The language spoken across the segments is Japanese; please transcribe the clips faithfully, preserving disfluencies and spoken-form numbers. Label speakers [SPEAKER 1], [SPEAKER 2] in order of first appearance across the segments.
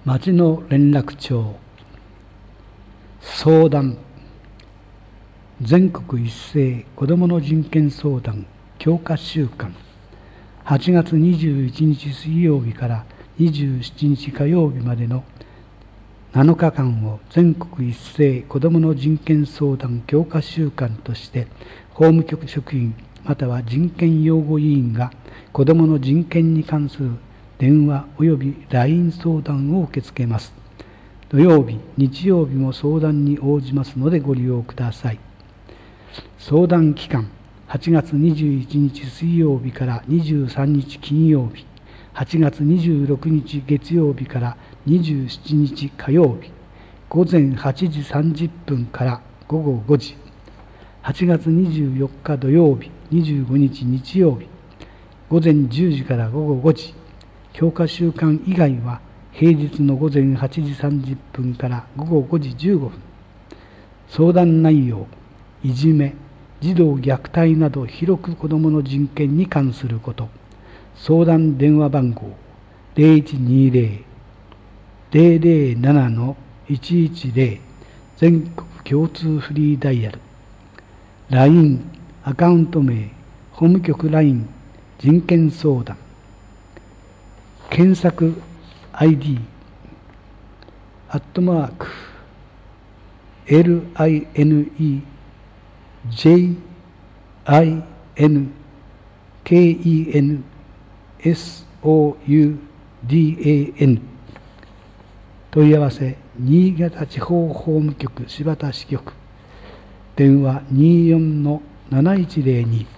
[SPEAKER 1] 町の連絡帳相談全国一斉子どもの人権相談強化週間はちがつにじゅういちにち水曜日からにじゅうしちにち火曜日までのなのかかんを全国一斉子どもの人権相談強化週間として法務局職員または人権擁護委員が子どもの人権に関する電話および ライン 相談を受け付けます。土曜日、日曜日も相談に応じますのでご利用ください。相談期間はちがつにじゅういちにち水曜日からにじゅうさんにち金曜日、はちがつにじゅうろくにち月曜日からにじゅうしちにち火曜日、ごぜんはちじさんじゅっぷんからごごごじ、はちがつにじゅうよっか土曜日、にじゅうごにち日曜日、ごぜんじゅうじからごごごじ、強化週間以外は平日のごぜんはちじさんじゅっぷんからごごごじじゅうごふん。相談内容、いじめ、児童虐待など広く子どもの人権に関すること。相談電話番号 ゼロいちにゼロ ゼロゼロなな いちいちゼロ 全国共通フリーダイヤル。ライン アカウント名、法務局 ライン 人権相談。検索 アイディー アットマーク エルアイエヌイージェイアイエヌケーイーエヌエスオーユーディーエーエヌ 問い合わせ新潟地方法務局新発田支局電話 にじゅうよんのなないちゼロに。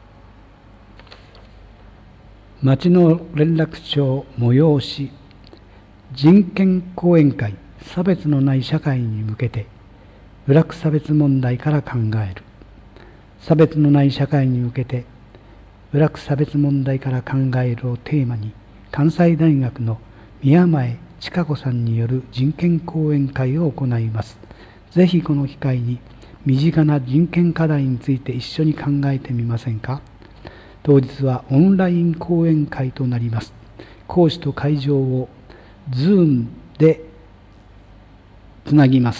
[SPEAKER 1] 町の連絡帳催し人権講演会差別のない社会に向けて部落差別問題から考える。差別のない社会に向けて部落差別問題から考えるをテーマに関西大学の宮前千佳子さんによる人権講演会を行います。ぜひこの機会に身近な人権課題について一緒に考えてみませんか。当日はオンライン講演会となります。講師と会場を Zoom でつなぎます。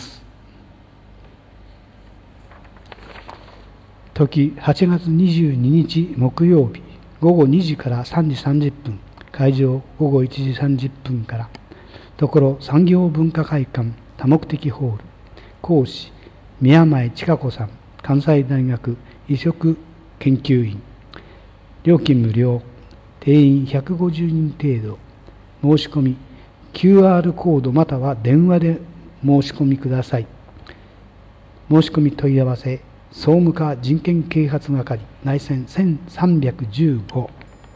[SPEAKER 1] 時はちがつにじゅうににち木曜日ごごにじからさんじさんじゅっぷん、会場ごごいちじさんじゅっぷんから、ところ産業文化会館多目的ホール。講師宮前千佳子さん、関西大学移植研究員。料金無料、定員ひゃくごじゅうにん程度。申し込み キューアール コードまたは電話で申し込みください。申し込み問い合わせ総務課人権啓発係内線せんさんびゃくじゅうご。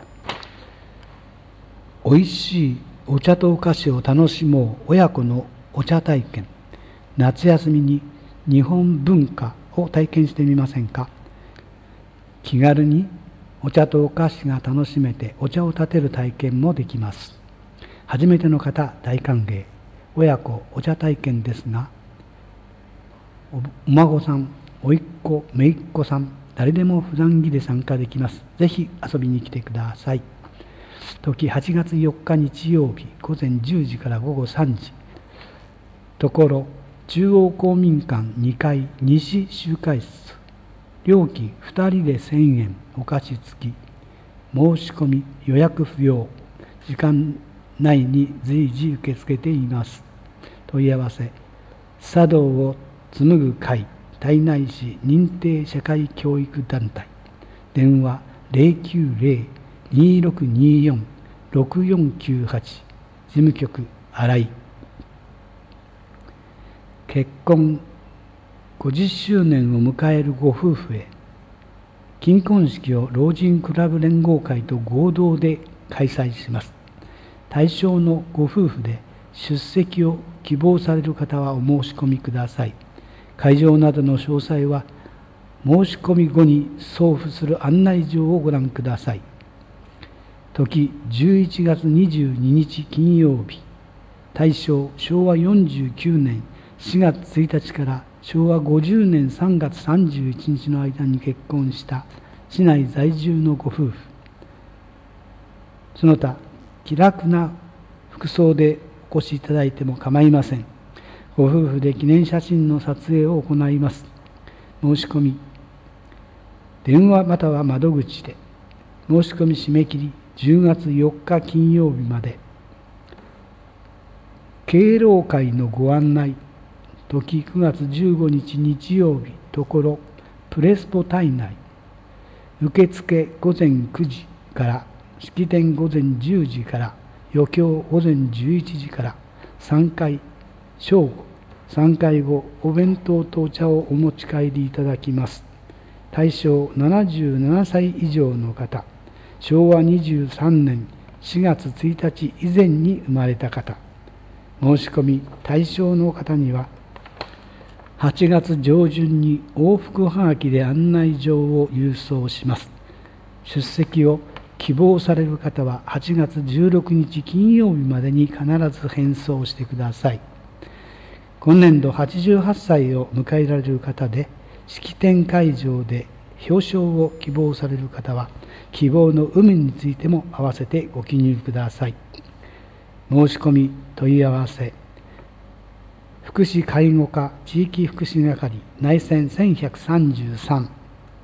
[SPEAKER 1] おいしいお茶とお菓子を楽しもう親子のお茶体験。夏休みに日本文化を体験してみませんか。気軽にお茶とお菓子が楽しめてお茶を立てる体験もできます。初めての方大歓迎。親子お茶体験ですが、お孫さん、おいっ子、めいっ子さん、誰でも普段着で参加できます。ぜひ遊びに来てください。時はちがつよっか日曜日ごぜんじゅうじからごごさんじ。ところ中央公民館にかい西集会室。料金ふたりでせんえん、お菓子付き。申し込み予約不要。時間内に随時受け付けています。問い合わせ茶道を紡ぐ会胎内市認定社会教育団体。電話 ゼロきゅうゼロ にーろくにーよん ろくよんきゅうはち。事務局新井。結婚ごじゅっしゅうねんを迎えるご夫婦へ、金婚式を老人クラブ連合会と合同で開催します。対象のご夫婦で出席を希望される方はお申し込みください。会場などの詳細は申し込み後に送付する案内状をご覧ください。時じゅういちがつにじゅうににち金曜日。対象しょうわよんじゅうきゅうねんしがつついたちからしょうわごじゅうねんさんがつさんじゅういちにちの間に結婚した市内在住のご夫婦。その他気楽な服装でお越しいただいても構いません。ご夫婦で記念写真の撮影を行います。申し込み、電話または窓口で。申し込み締め切りじゅうがつよっか金曜日まで。敬老会のご案内、時くがつじゅうごにち日曜日、ところプレスポ体内。受付午前くじから、式典午前じゅうじから、余興午前じゅういちじから、さんかい正午、さんかいごお弁当とお茶をお持ち帰りいただきます。対象ななじゅうななさい以上の方、しょうわにじゅうさんねんしがつついたち以前に生まれた方。申し込み対象の方には、はちがつ上旬に往復はがきで案内状を郵送します。出席を希望される方ははちがつじゅうろくにち金曜日までに必ず返送してください。今年度はちじゅうはっさいを迎えられる方で、式典会場で表彰を希望される方は、希望の有無についても併せてご記入ください。申し込み問い合わせ、福祉介護課地域福祉係内線せんひゃくさんじゅうさん、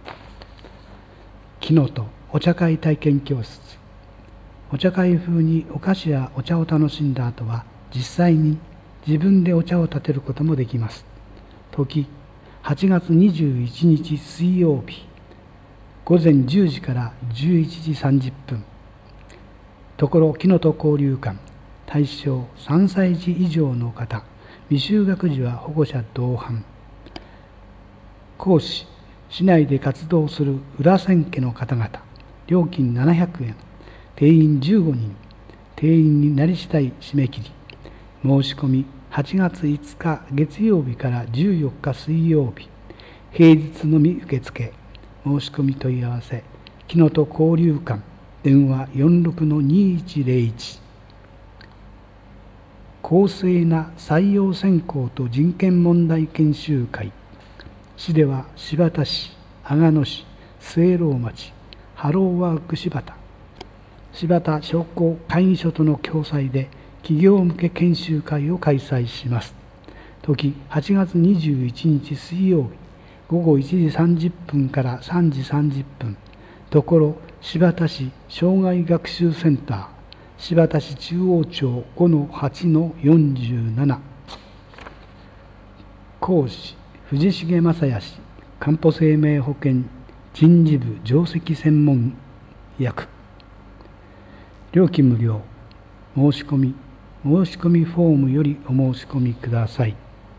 [SPEAKER 1] 木のとお茶会体験教室。お茶会風にお菓子やお茶を楽しんだ後は、実際に自分でお茶を立てることもできます。時はちがつにじゅういちにち水曜日、午前じゅうじからじゅういちじさんじゅっぷん。ところ木のと交流館。対象さんさいじ以上の方、未就学児は保護者同伴。講師、市内で活動する裏千家の方々。料金ななひゃくえん。定員じゅうごにん。定員になり次第締め切り。申し込みはちがついつか月曜日からじゅうよっか水曜日。平日のみ受付。申し込み問い合わせ、木のと交流館。電話 よんろくのにいちゼロいち。公正な採用選考と人権問題研修会。市では新発田市、阿賀野市、末郎町、ハローワーク新発田、新発田商工会議所との共催で企業向け研修会を開催します。時はちがつにじゅういちにち水曜日、ごごいちじさんじゅっぷんからさんじさんじゅっぷん。ところ新発田市障害学習センター、新発田市中央町 ごのはちのよんじゅうなな。講師藤重正也氏、かんぽ生命保険人事部上席専門役。料金無料。申し込み申し込みフォームよりお申し込みください。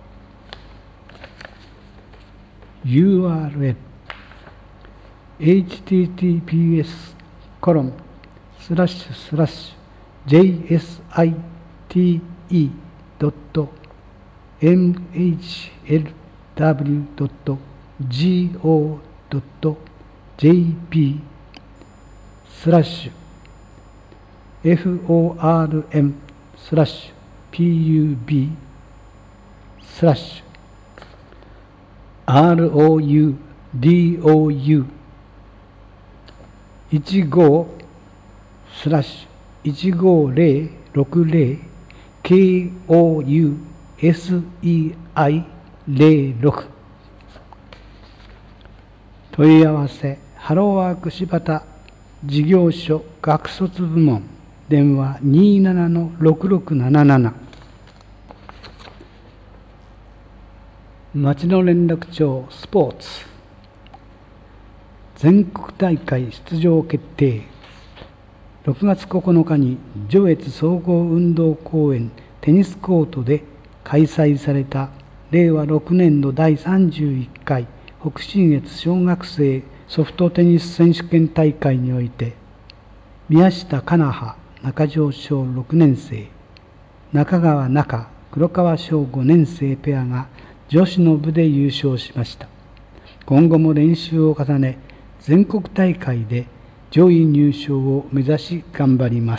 [SPEAKER 1] ユーアールエル エイチティーティーピーエス コロンスラッシュスラッシュ ジェイエスアイティーイー ドット エムエイチエルダブリュー ドット ジーオー ドット ジェーピー スラッシュ エフオーアールエム スラッシュ ピーユービー スラッシュ アールオーユーディーオーユー いちごスラッシュいちごゼロろくゼロ ケーオーユーエスイーアイゼロろく。 問い合わせハローワーク新発田事業所学卒部門。電話 にーななのろくろくなななな。町の連絡帳スポーツ全国大会出場決定。ろくがつここのかに上越総合運動公園テニスコートで開催されたれいわろくねんどだいさんじゅういっかい北信越小学生ソフトテニス選手権大会において、宮下かなは中条小ろくねんせい、中川中黒川小ごねんせいペアが女子の部で優勝しました。今後も練習を重ね、全国大会で上位入賞を目指し頑張ります。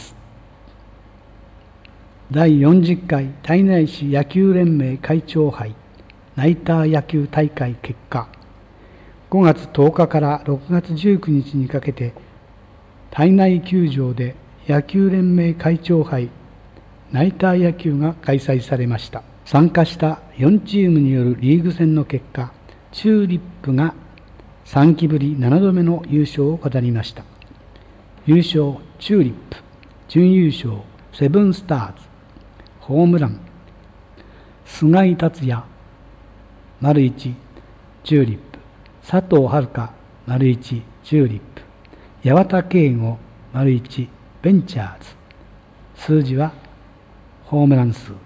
[SPEAKER 1] だいよんじゅっかい胎内市野球連盟会長杯ナイター野球大会結果、ごがつとおかからろくがつじゅうくにちにかけて胎内球場で野球連盟会長杯ナイター野球が開催されました。参加したよんチームによるリーグ戦の結果、チューリップがさんきぶりななどめの優勝を飾りました。優勝チューリップ、準優勝セブンスターズ、ホームラン菅井達也丸いちチューリップ、佐藤遥丸いちチューリップ、八幡圭吾丸いちベンチャーズ。数字はホームラン数。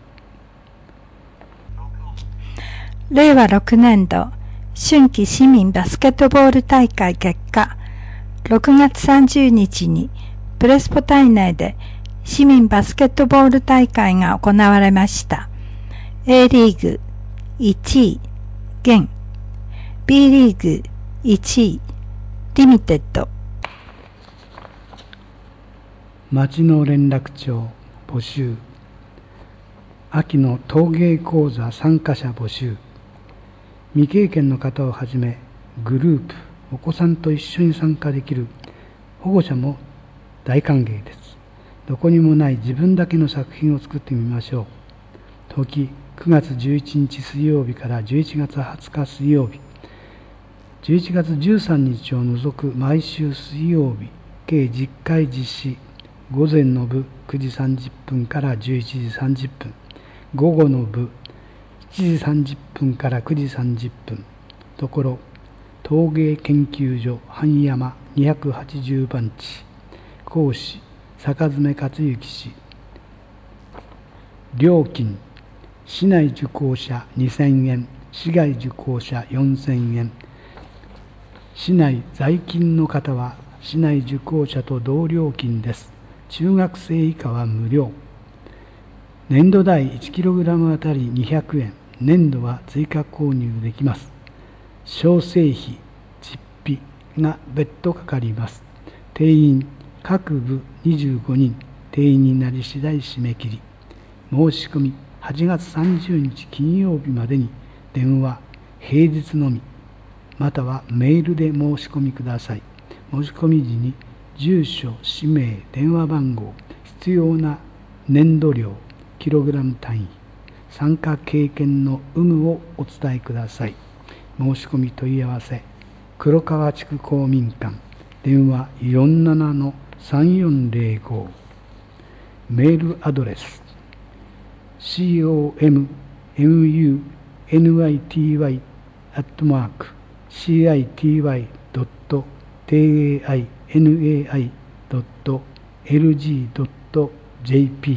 [SPEAKER 2] れいわろくねんど春季市民バスケットボール大会結果、ろくがつさんじゅうにちにプレスポ体内で市民バスケットボール大会が行われました。A リーグいちい現、B リーグいちいリミテッド。
[SPEAKER 1] 町の連絡帳募集。秋の陶芸講座参加者募集。未経験の方をはじめ、グループ、お子さんと一緒に参加できる保護者も大歓迎です。どこにもない自分だけの作品を作ってみましょう。時くがつじゅういちにち水曜日からじゅういちがつはつか水曜日、じゅういちがつじゅうさんにちを除く毎週水曜日、計じゅっかい実施。午前の部くじさんじゅっぷんからじゅういちじさんじゅっぷん、午後の部しちじさんじゅっぷんからくじさんじゅっぷん。ところ陶芸研究所半山にひゃくはちじゅうばんち。講師坂詰克之氏。料金市内受講者にせんえん、市外受講者よんせんえん。市内在勤の方は市内受講者と同料金です。中学生以下は無料。粘土代 いちキログラム あたりにひゃくえん、粘土は追加購入できます。小生費、実費が別途かかります。定員各部にじゅうごにん、定員になり次第締め切り。申し込みはちがつさんじゅうにち金曜日までに、電話平日のみ、またはメールで申し込みください。申し込み時に住所、氏名、電話番号、必要な粘土量、キログラム単位、参加経験の有無をお伝えください。申し込み問い合わせ、黒川地区公民館、電話 よんななのさんよんぜろご、メールアドレス コムムユーエヌワイティーワイ アットマーク シーアイティーワイ ドット ティーエーアイエヌエーアイ ドット エルジー ドット ジェーピー。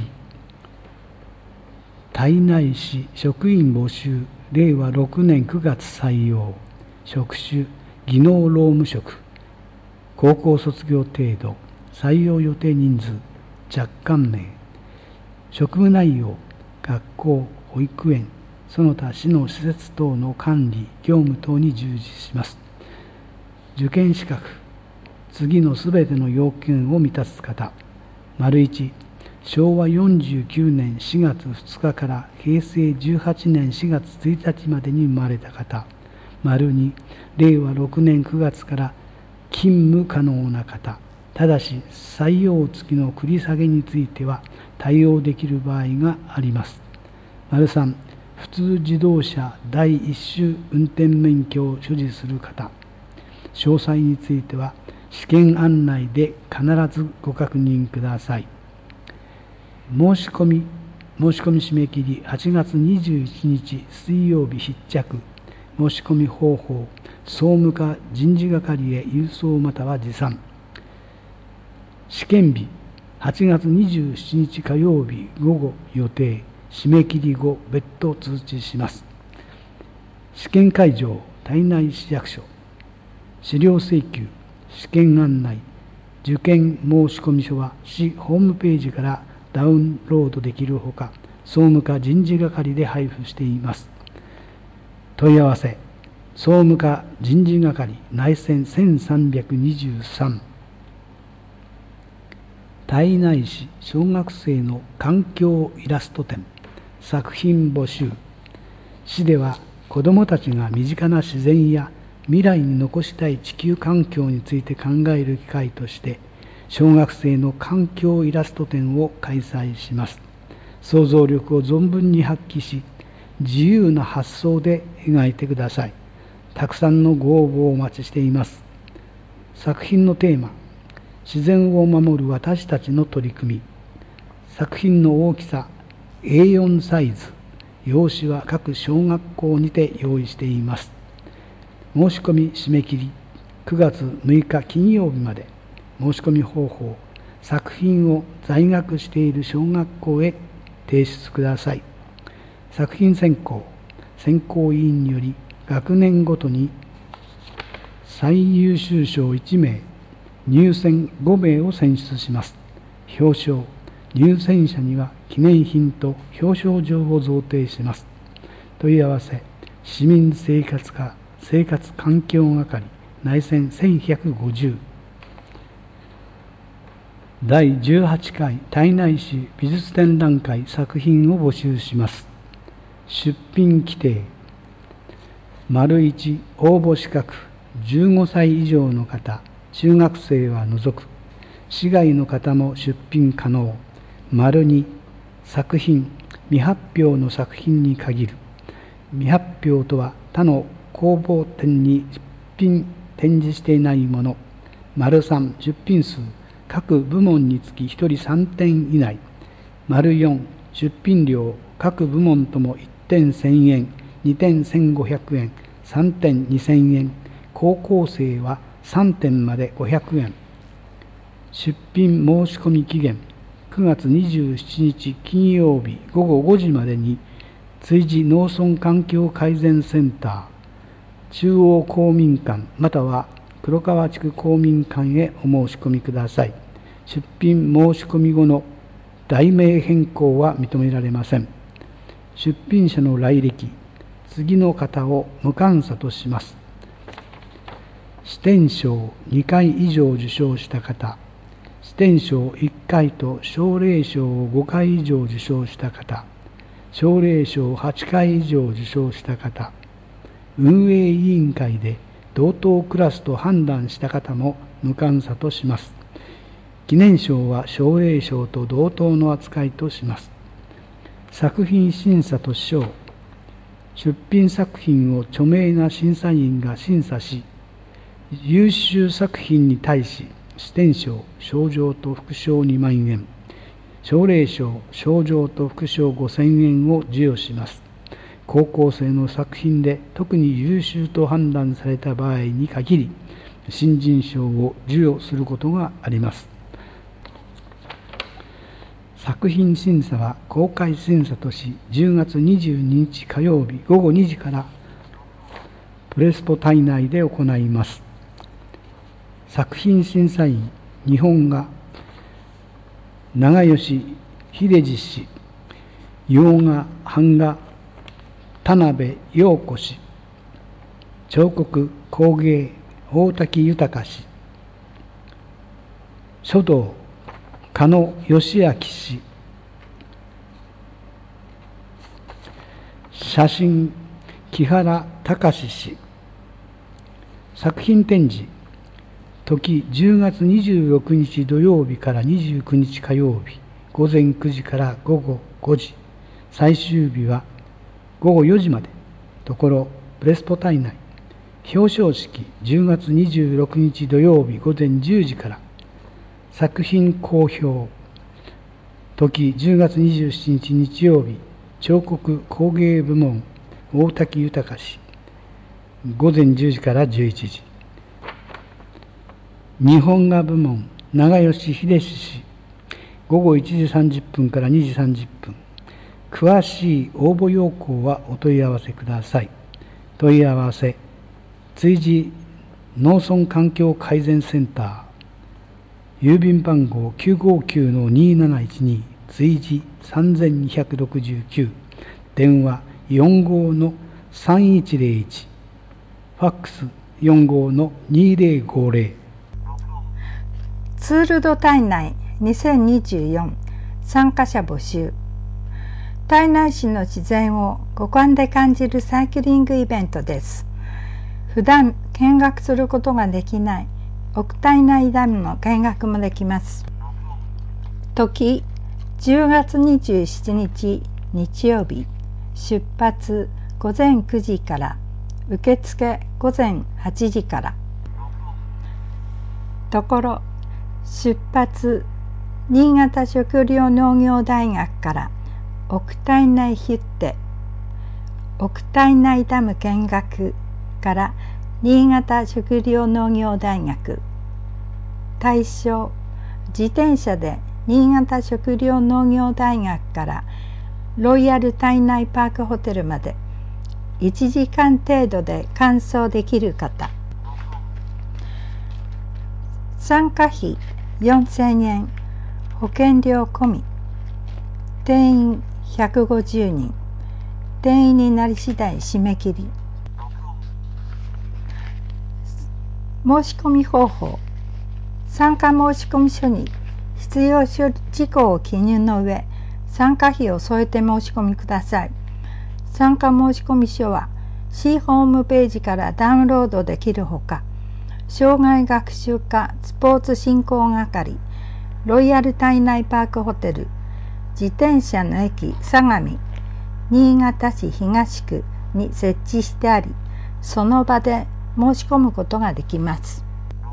[SPEAKER 1] 胎内市職員募集。れいわろくねんくがつ採用。職種技能労務職、高校卒業程度。採用予定人数若干名。職務内容学校、保育園、その他市の施設等の管理、業務等に従事します。受験資格、次のすべての要件を満たす方。丸いち、しょうわよんじゅうきゅうねんしがつふつかからへいせいじゅうはちねんしがつついたちまでに生まれた方。丸に、れいわろくねんくがつから勤務可能な方。ただし採用付きの繰り下げについては対応できる場合があります。丸さん、普通自動車だいいっ種運転免許を所持する方。詳細については試験案内で必ずご確認ください。申し込み申し込み締め切りはちがつにじゅういちにち水曜日必着。申し込み方法、総務課人事係へ郵送または持参。試験日はちがつにじゅうしちにち火曜日午後予定。締め切り後別途通知します。試験会場胎内市役所。資料請求、試験案内、受験申込書は市ホームページからダウンロードできるほか、総務課人事係で配布しています。問い合わせ、総務課人事係内線せんさんびゃくにじゅうさん。胎内市小学生の環境イラスト展作品募集。市では子どもたちが身近な自然や未来に残したい地球環境について考える機会として小学生の環境イラスト展を開催します。 想像力を存分に発揮し、自由な発想で描いてください。たくさんのご応募をお待ちしています。作品のテーマ、自然を守る私たちの取り組み。作品の大きさ、エーよん サイズ。用紙は各小学校にて用意しています。申し込み締め切り、くがつむいか金曜日まで。申し込み方法、作品を在学している小学校へ提出ください。作品選考、選考委員により学年ごとに最優秀賞いちめい、入選ごめいを選出します。表彰、入選者には記念品と表彰状を贈呈します。問い合わせ、市民生活課生活環境係内線せんひゃくごじゅう。だいじゅうはちかい胎内市美術展覧会作品を募集します。出品規定、丸いち応募資格じゅうごさい以上の方、中学生は除く。市外の方も出品可能。丸に作品、未発表の作品に限る。未発表とは他の公募展に出品展示していないもの。丸さん出品数、各部門につきひとりさんてん以内。丸よん出品料、各部門ともいってんせんえん、にてんせんごひゃくえん、さんてんにせんえん。高校生はさんてんまでごひゃくえん。出品申し込み期限、くがつにじゅうしちにち金曜日ごごごじまでに、築地農村環境改善センター、中央公民館または黒川地区公民館へお申し込みください。出品申し込み後の題名変更は認められません。出品者の来歴、次の方を無監査とします。紫天賞にかい以上受賞した方、紫天賞いっかいと奨励賞をごかい以上受賞した方、奨励賞をはちかい以上受賞した方、運営委員会で同等クラスと判断した方も無監査とします。記念賞は奨励賞と同等の扱いとします。作品審査と賞、出品作品を著名な審査員が審査し、優秀作品に対し紫天賞、賞状と副賞にまんえん、奨励賞、賞状と副賞ごせんえんを授与します。高校生の作品で特に優秀と判断された場合に限り、新人賞を授与することがあります。作品審査は公開審査とし、じゅうがつにじゅうににち火曜日ごごにじからプレスポ体内で行います。作品審査員、日本画、長吉秀治氏、洋画、版画、田辺陽子氏、彫刻、工芸、大滝豊氏、書道、加野義明氏、写真、木原隆氏。作品展示、時じゅうがつにじゅうろくにち土曜日からにじゅうくにち火曜日、ごぜんくじからごごごじ、最終日はごごよじまで、ところプレスポ体内。表彰式、じゅうがつにじゅうろくにち土曜日ごぜんじゅうじから。作品公表、時じゅうがつにじゅうしちにち日曜日、彫刻工芸部門、大滝豊氏、ごぜんじゅうじからじゅういちじ。日本画部門、長吉秀氏、ごごいちじさんじゅっぷんからにじさんじゅっぷん。詳しい応募要項はお問い合わせください。問い合わせ、築地農村環境改善センター、郵便番号 きゅうごきゅうのにーなないちに、築地さんぜんにひゃくろくじゅうきゅう、電話 よんごのさんいちぜろいち、ファックス よんごのにぜろごぜろ。
[SPEAKER 2] ツールド体内にせんにじゅうよん参加者募集。胎内市の自然を五感で感じるサイクリングイベントです。普段見学することができない奥胎内ダムの見学もできます。時じゅうがつにじゅうしちにち日曜日、出発ごぜんくじから、受付ごぜんはちじから。ところ、出発新潟食料農業大学から奥体内ヒュッテ、奥体内ダム見学から新潟食料農業大学。対象、自転車で新潟食料農業大学からロイヤル体内パークホテルまでいちじかん程度で完走できる方。参加費よんせんえん、保険料込み。定員ひゃくごじゅうにん。定員になり次第締め切り。申し込み方法。参加申込書に必要事項を記入の上、参加費を添えて申し込みください。参加申込書は市ホームページからダウンロードできるほか、障害学習課スポーツ振興係、ロイヤル体内パークホテル、自転車の駅相模、新潟市東区に設置してあり、その場で申し込むことができます。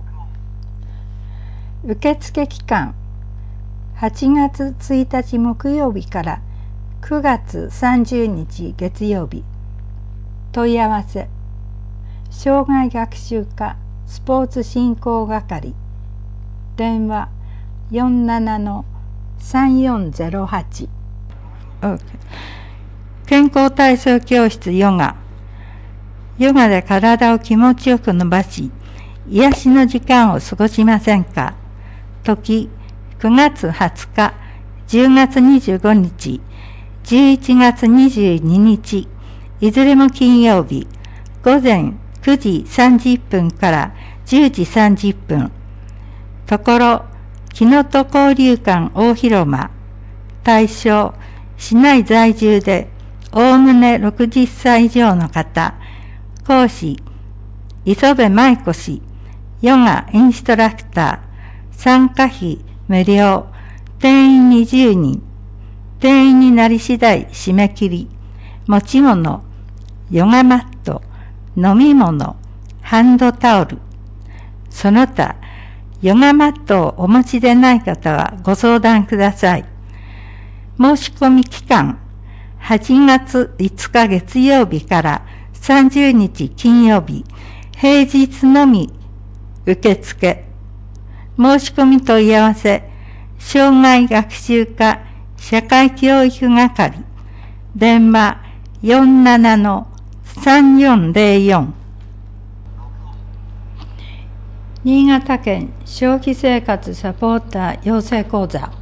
[SPEAKER 2] 受付期間、はちがつついたち木曜日からくがつさんじゅうにち月曜日。問い合わせ、障害学習課スポーツ振興係、電話 よんななのさんよんゼロはち。 健康体操教室ヨガ。ヨガで体を気持ちよく伸ばし、癒しの時間を過ごしませんか。時、くがつはつか、じゅうがつにじゅうごにち、じゅういちがつにじゅうににち、いずれも金曜日、ごぜんくじさんじゅっぷんからじゅうじさんじゅっぷん。ところ、木の戸交流館大広間。対象、市内在住でおおむねろくじゅっさい以上の方。講師、磯部舞子氏、ヨガインストラクター。参加費無料。定員にじゅうにん。定員になり次第締め切り。持ち物、ヨガマット、飲み物、ハンドタオル。その他、ヨガマットをお持ちでない方はご相談ください。申し込み期間、はちがついつか月曜日からさんじゅうにち金曜日、平日のみ受付。申し込み問い合わせ、障害学習課社会教育係、電話 よんななのさんよんゼロよん。新潟県消費生活サポーター養成講座。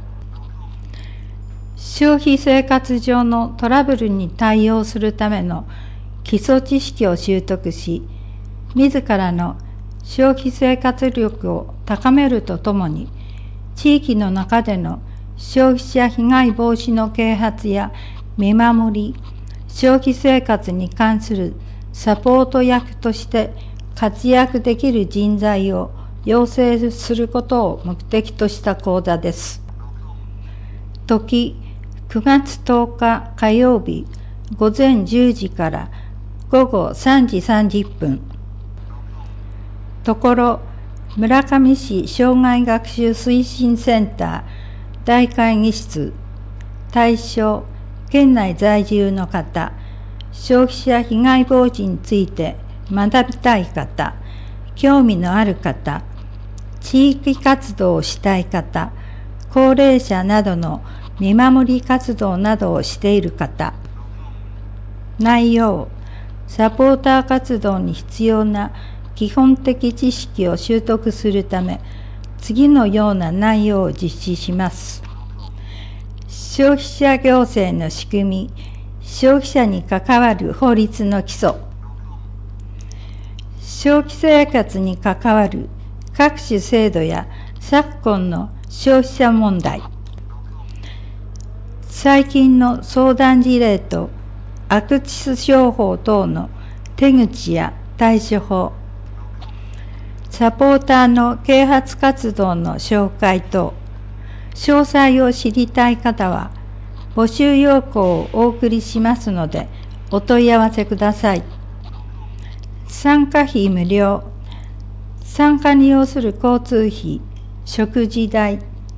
[SPEAKER 2] 消費生活上のトラブルに対応するための基礎知識を習得し、自らの消費生活力を高めるとともに、地域の中での消費者被害防止の啓発や見守り、消費生活に関するサポート役として活躍できる人材を養成することを目的とした講座です。時、くがつとおか火曜日ごぜんじゅうじからごごさんじさんじゅっぷん。ところ、村上市障害学習推進センター大会議室。対象、県内在住の方、消費者被害防止について学びたい方、興味のある方、地域活動をしたい方、高齢者などの見守り活動などをしている方。内容、サポーター活動に必要な基本的知識を習得するため、次のような内容を実施します。消費者行政の仕組み、消費者に関わる法律の基礎、消費生活に関わる各種制度や昨今の消費者問題、最近の相談事例と悪質商法等の手口や対処法、サポーターの啓発活動の紹介等、 詳細を知りたい方は、募集要項をお送りしますので、お問い合わせください。参加費無料。参加に要する交通費、食事代、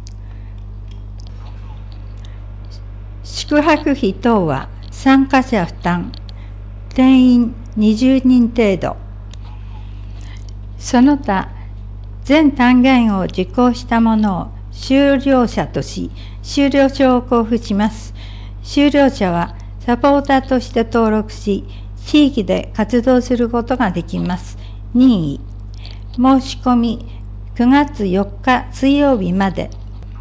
[SPEAKER 2] 宿泊費等は参加者負担。定員にじゅうにん程度。その他、全単元を受講したものを修了者とし、修了証を交付します。修了者はサポーターとして登録し、地域で活動することができます。任意。申し込みくがつよっか水曜日まで。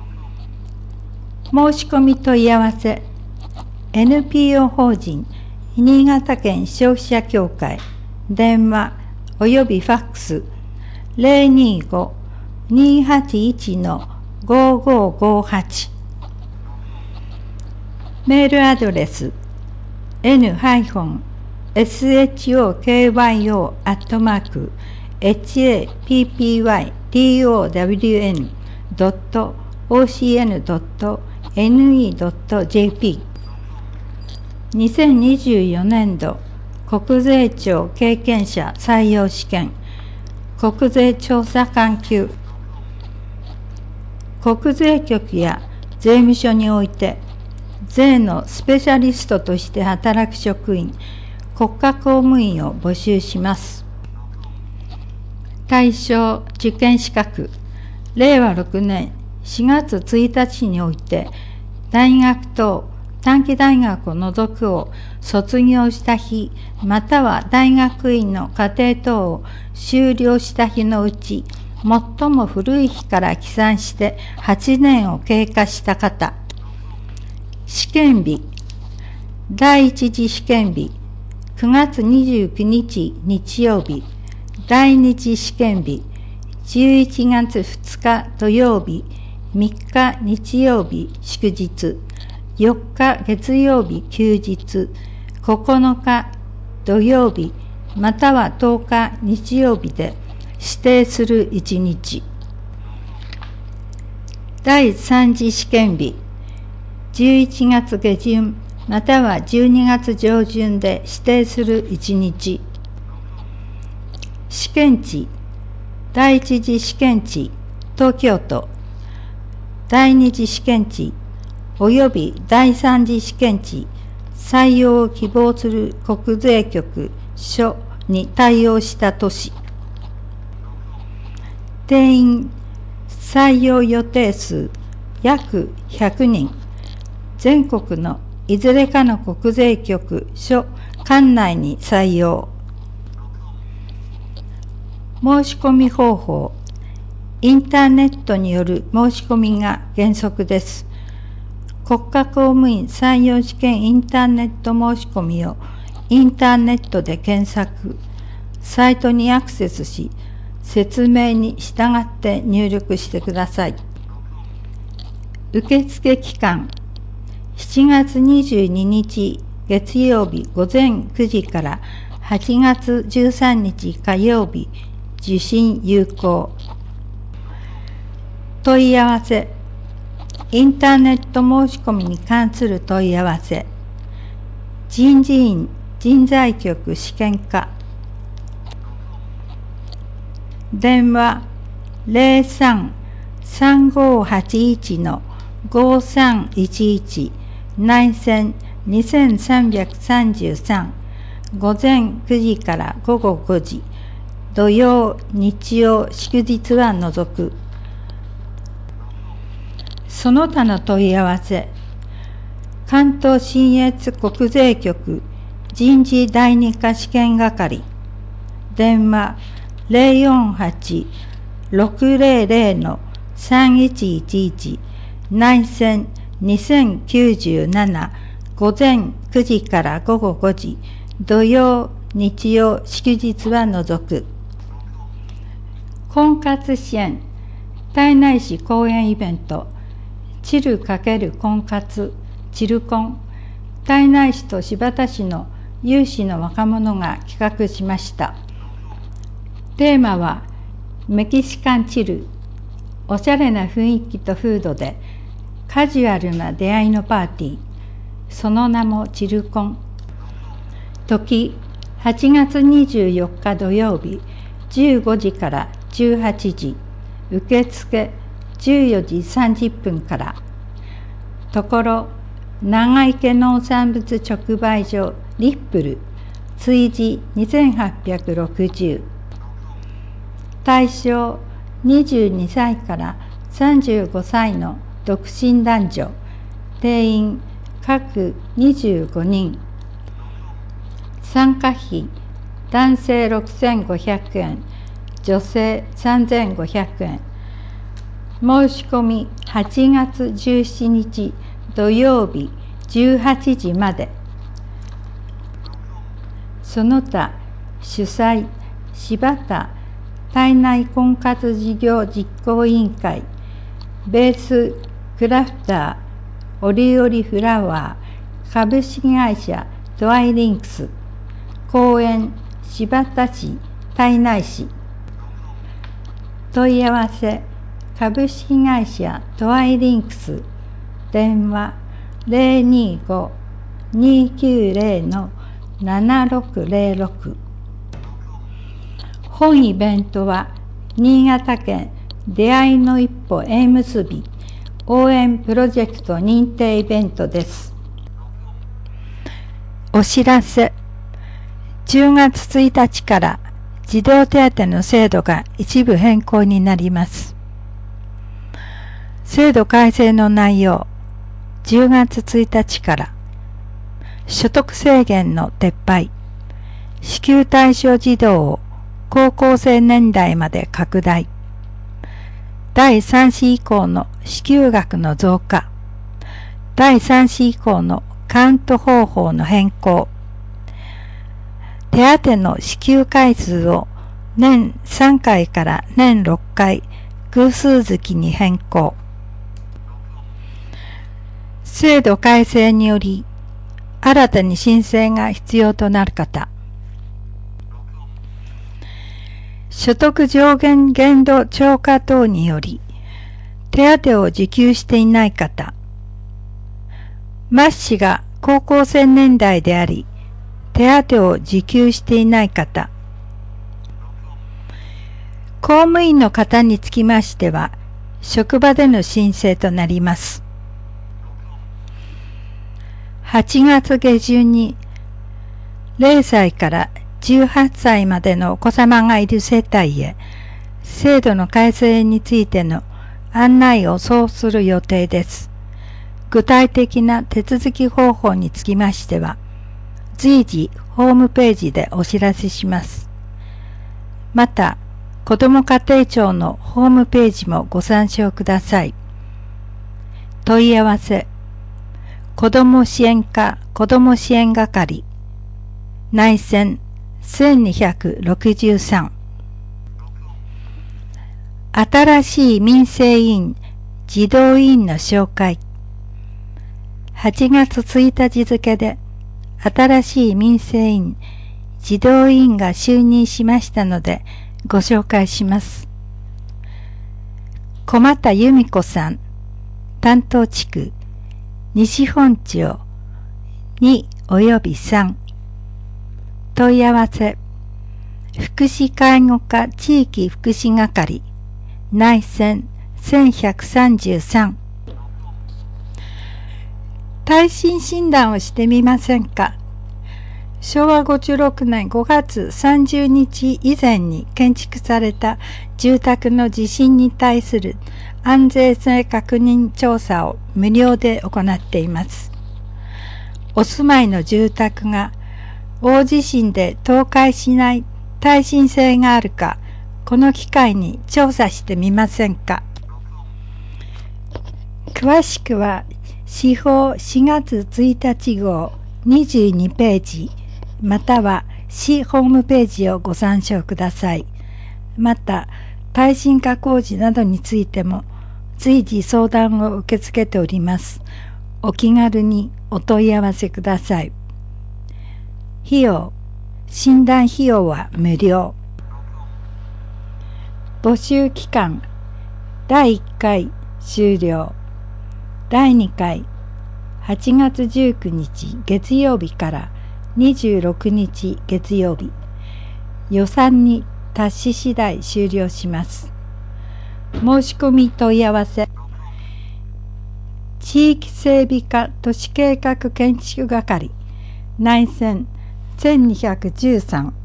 [SPEAKER 2] 申し込み問い合わせ エヌピーオー 法人新潟県消費者協会電話およびファックス ゼロにーご にーはちいち ごーごーごーはち メールアドレス エヌ エスエイチオーケーワイオー アットマーク エイチエーピーピーワイティーオーダブリューエヌ ドット オーシーエヌ ドット エヌイー ドット ジェーピー にせんにじゅうよねんど国税庁経験者採用試験国税調査官級国税局や税務署において税のスペシャリストとして働く職員国家公務員を募集します。対象受験資格れいわろくねんしがつついたちにおいて大学等短期大学を除くを卒業した日または大学院の課程等を修了した日のうち最も古い日から起算してはちねんを経過した方。試験日第一次試験日くがつにじゅうくにち日曜日。第二次試験日じゅういちがつふつか土曜日みっか日曜日祝日よっか月曜日休日ここのか土曜日またはとおか日曜日で指定するいちにち。第三次試験日じゅういちがつげじゅんまたはじゅうにがつじょうじゅんで指定するいちにち。試験地第一次試験地東京都第二次試験地および第三次試験地採用を希望する国税局所に対応した都市。定員採用予定数約ひゃくにん。全国のいずれかの国税局所管内に採用。申し込み方法インターネットによる申し込みが原則です。国家公務員採用試験インターネット申し込みをインターネットで検索、サイトにアクセスし、説明に従って入力してください。受付期間しちがつにじゅうににち月曜日午前くじからはちがつじゅうさんにち火曜日受信有効。問い合わせインターネット申し込みに関する問い合わせ人事院人材局試験課電話 ゼロさん さんごはちいち ごさんいちいち 内線にせんさんびゃくさんじゅうさん午前くじからごごごじ土曜日曜祝日は除く。その他の問い合わせ関東信越国税局人事第二課試験係電話 ゼロよんはち ろくゼロゼロ さんいちいちいち 内線にせんきゅうじゅうなな午前くじからごごごじ土曜日曜祝日は除く。婚活支援胎内市講演イベントチル×婚活チルコン胎内市と新発田市の有志の若者が企画しました。テーマはメキシカンチル、おしゃれな雰囲気と風土でカジュアルな出会いのパーティー、その名もチルコン。時、はちがつにじゅうよっか土曜日、じゅうごじからじゅうはちじ、受付じゅうよじさんじゅっぷんから。ところ、長池農産物直売所リップル、追事にせんはっぴゃくろくじゅう。対象にじゅうにさいからさんじゅうごさいの独身男女、定員各にじゅうごにん。参加費、男性ろくせんごひゃくえん、女性さんぜんごひゃくえん。申し込みはちがつじゅうしちにち土曜日じゅうはちじまで。その他、主催、柴田体内婚活事業実行委員会、ベースクラフター、オリオリフラワー、株式会社ドアイリンクス、公園柴田市、胎内市。問い合わせ、株式会社ドアイリンクス、電話ゼロにご にきゅうゼロ ななろくゼロろく。本イベントは、新潟県出会いの一歩縁結び応援プロジェクト認定イベントです。お知らせ。じゅうがつついたちから児童手当の制度が一部変更になります。制度改正の内容。じゅうがつついたちから所得制限の撤廃、支給対象児童を高校生年代まで拡大、だいさん子以降の支給額の増加、だいさん子以降のカウント方法の変更、手当の支給回数を年さんかいから年ろっかい偶数月に変更。制度改正により新たに申請が必要となる方、所得上限限度超過等により手当を受給していない方、末子が高校生年代であり手当を受給していない方、公務員の方につきましては職場での申請となります。はちがつ下旬にゼロさいからじゅうはっさいまでのお子様がいる世帯へ制度の改正についての案内を送する予定です。具体的な手続き方法につきましては随時ホームページでお知らせします。また、子ども家庭庁のホームページもご参照ください。問い合わせ、子ども支援課子ども支援係、内線せんにひゃくろくじゅうさん。新しい民生委員、児童委員の紹介。はちがつついたち付で新しい民生委員、児童委員が就任しましたのでご紹介します。駒田由美子さん、担当地区西本町におよびさん。問い合わせ、福祉介護課地域福祉係、内線せんひゃくさんじゅうさん。耐震診断をしてみませんか。しょうわごじゅうろくねんごがつさんじゅうにち以前に建築された住宅の地震に対する安全性確認調査を無料で行っています。お住まいの住宅が大地震で倒壊しない耐震性があるか、この機会に調査してみませんか。詳しくはし法しがつついたち号にじゅうにページまたは市ホームページをご参照ください。また、耐震化工事などについても随時相談を受け付けております。お気軽にお問い合わせください。費用、診断費用は無料。募集期間、だいいっかい終了。 だいにかいはちがつじゅうくにち月曜日からにじゅうろくにち月曜日、予算に達し次第終了します。申し込み問い合わせ、地域整備課都市計画建築係内線せんにひゃくじゅうさん、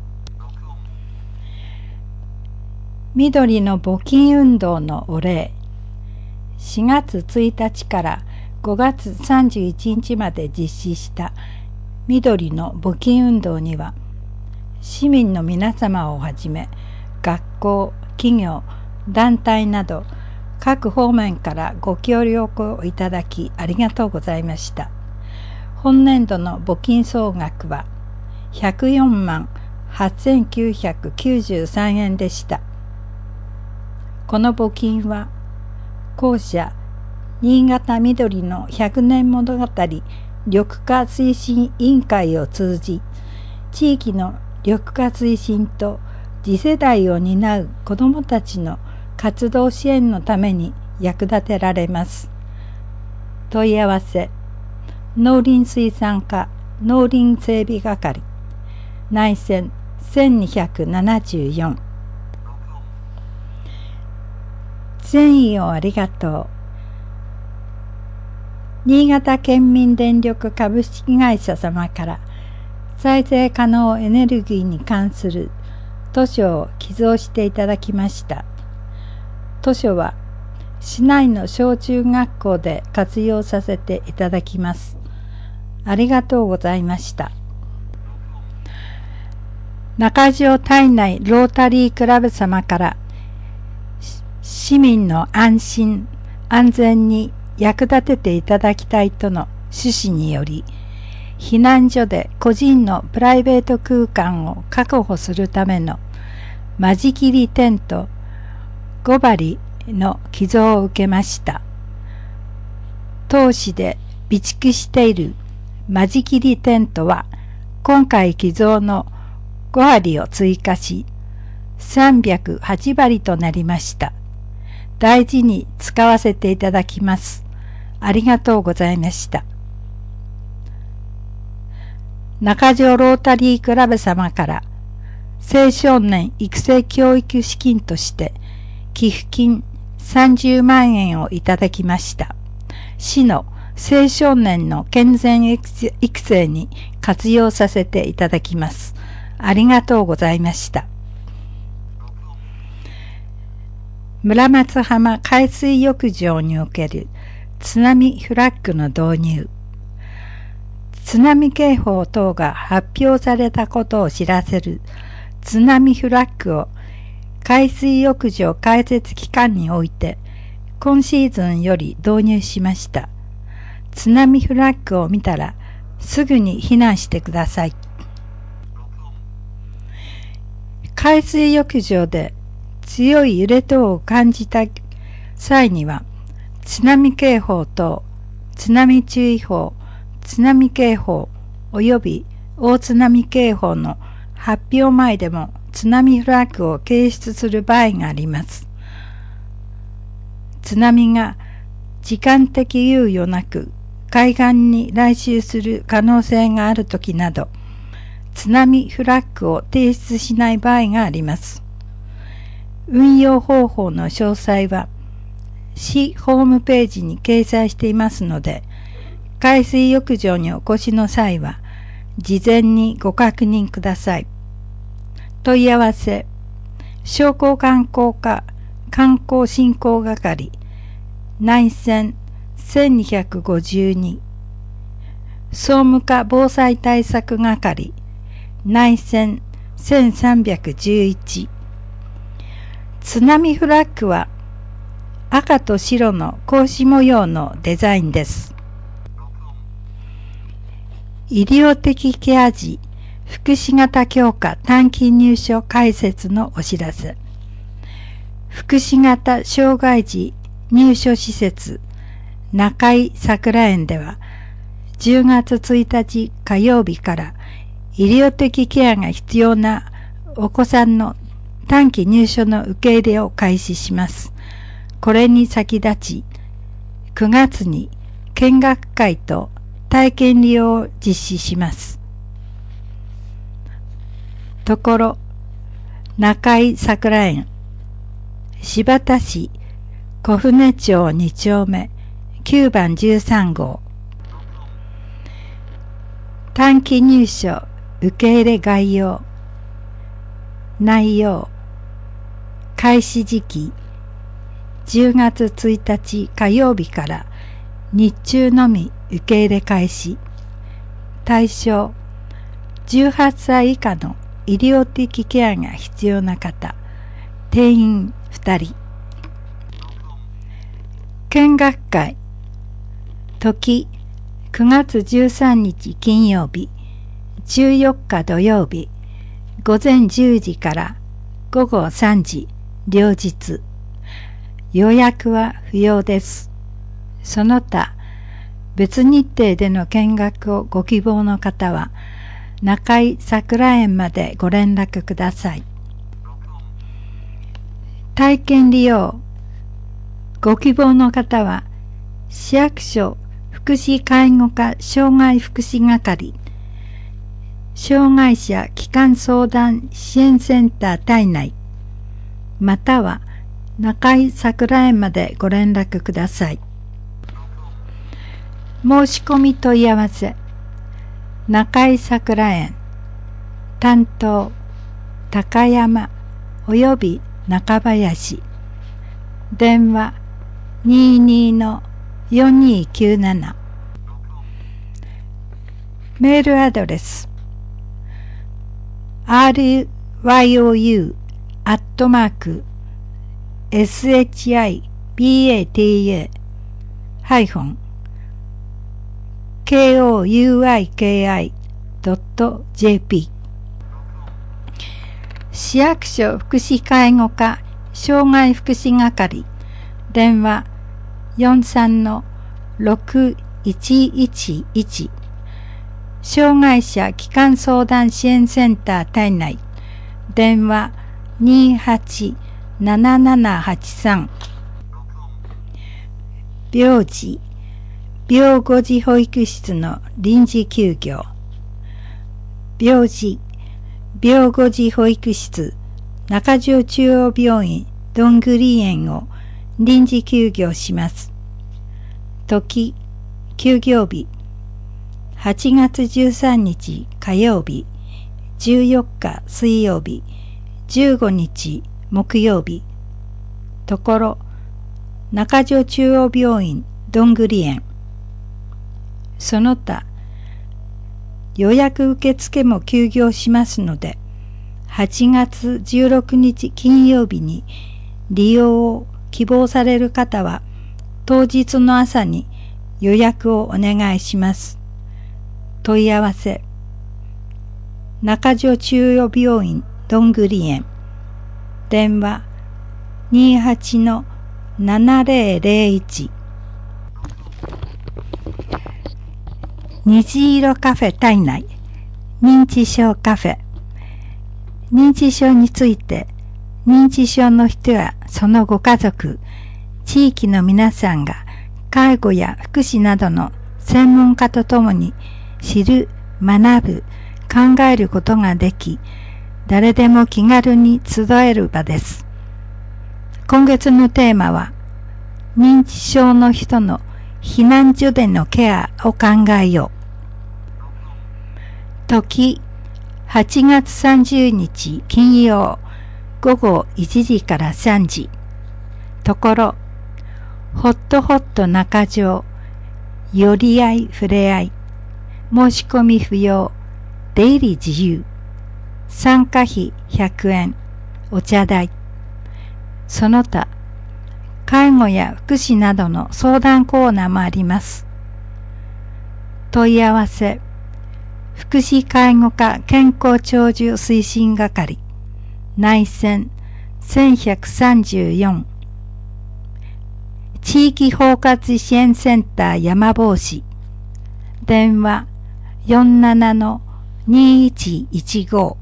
[SPEAKER 2] 緑の募金運動のお礼。しがつついたちからごがつさんじゅういちにちまで実施した緑の募金運動には、市民の皆様をはじめ学校、企業、団体など各方面からご協力をいただきありがとうございました。本年度の募金総額はひゃくよんまんはっせんきゅうひゃくきゅうじゅうさんえんでした。この募金は公社新潟みどりのひゃくねん物語緑化推進委員会を通じ、地域の緑化推進と次世代を担う子どもたちの活動支援のために役立てられます。問い合わせ、農林水産課農林整備係内線せんにひゃくななじゅうよん。善意をありがとう。新潟県民電力株式会社様から再生可能エネルギーに関する図書を寄贈していただきました。図書は市内の小中学校で活用させていただきます。ありがとうございました。中条体内ロータリークラブ様から市民の安心安全に役立てていただきたいとの趣旨により、避難所で個人のプライベート空間を確保するための間仕切りテントごばりの寄贈を受けました。当市で備蓄している間仕切りテントは今回寄贈のごはりを追加しさんびゃくはちばりとなりました。大事に使わせていただきます。ありがとうございました。中条ロータリークラブ様から青少年育成教育資金として寄付金さんじゅうまんえんをいただきました。市の青少年の健全育成に活用させていただきます。ありがとうございました。村松浜海水浴場における津波フラッグの導入。津波警報等が発表されたことを知らせる津波フラッグを海水浴場開設期間において今シーズンより導入しました。津波フラッグを見たらすぐに避難してください。海水浴場で強い揺れ等を感じた際には津波警報等津波注意報、津波警報及び大津波警報の発表前でも津波フラッグを掲出する場合があります。津波が時間的猶予なく海岸に来襲する可能性があるときなど、津波フラッグを提出しない場合があります。運用方法の詳細は市ホームページに掲載していますので、海水浴場にお越しの際は事前にご確認ください。問い合わせ、商工観光課観光振興係内線せんにひゃくごじゅうに、総務課防災対策係内線せんさんびゃくじゅういち。津波フラッグは赤と白の格子模様のデザインです。医療的ケア児福祉型強化短期入所開設のお知らせ。福祉型障害児入所施設中井桜園ではじゅうがつついたち火曜日から医療的ケアが必要なお子さんの短期入所の受け入れを開始します。これに先立ちくがつに見学会と体験利用を実施します。ところ、中井桜園、新発田市小舟町に丁目きゅうばんじゅうさん号。短期入所受け入れ概要。内容。開始時期じゅうがつついたち火曜日から日中のみ受け入れ開始。対象じゅうはっさい以下の医療的ケアが必要な方、定員ふたり。見学会時くがつじゅうさんにち金曜日、じゅうよっか土曜日、午前じゅうじからごごさんじ両日。予約は不要です。その他、別日程での見学をご希望の方は、中井桜園までご連絡ください。体験利用。ご希望の方は、市役所福祉介護課障害福祉係、障害者基幹相談支援センター体内、または中井桜園までご連絡ください。申し込み問い合わせ。中井桜園担当高山および中林、電話 にじゅうに のよんにーきゅうなな。メールアドレス アールワイオーユー アットマーク エスエイチアイビーエーティーエー ハイフン ケーオーユーアイケーアイ ドット ジェーピー 市役所福祉介護課障害福祉係、電話 よんさんのろくいちいちいち、障害者基幹相談支援センター体内、電話 にーはちななななはちさん。病児病後児保育室の臨時休業。病児病後児保育室中条中央病院どんぐり園を臨時休業します。時休業日はちがつじゅうさんにち火曜日、じゅうよっか水曜日、じゅうごにち木曜日。ところ中条中央病院どんぐり園。その他予約受付も休業しますので、はちがつじゅうろくにち金曜日に利用を希望される方は当日の朝に予約をお願いします。問い合わせ中条中央病院どんぐり園、電話 にーはちのななぜろぜろいち。虹色カフェ体内認知症カフェ。認知症について認知症の人やそのご家族、地域の皆さんが介護や福祉などの専門家とともに知る、学ぶ、考えることができ、誰でも気軽に集える場です。今月のテーマは、認知症の人の避難所でのケアを考えよう。時、はちがつさんじゅうにち金曜、ごごいちじからさんじ。ところ、ホットホット中条、寄り合いふれあい、申し込み不要、出入り自由、参加費ひゃくえん、お茶代。その他、介護や福祉などの相談コーナーもあります。問い合わせ、福祉介護課健康長寿推進係、内線せんひゃくさんじゅうよん。地域包括支援センター山帽子、電話 よんななのにいちいちご。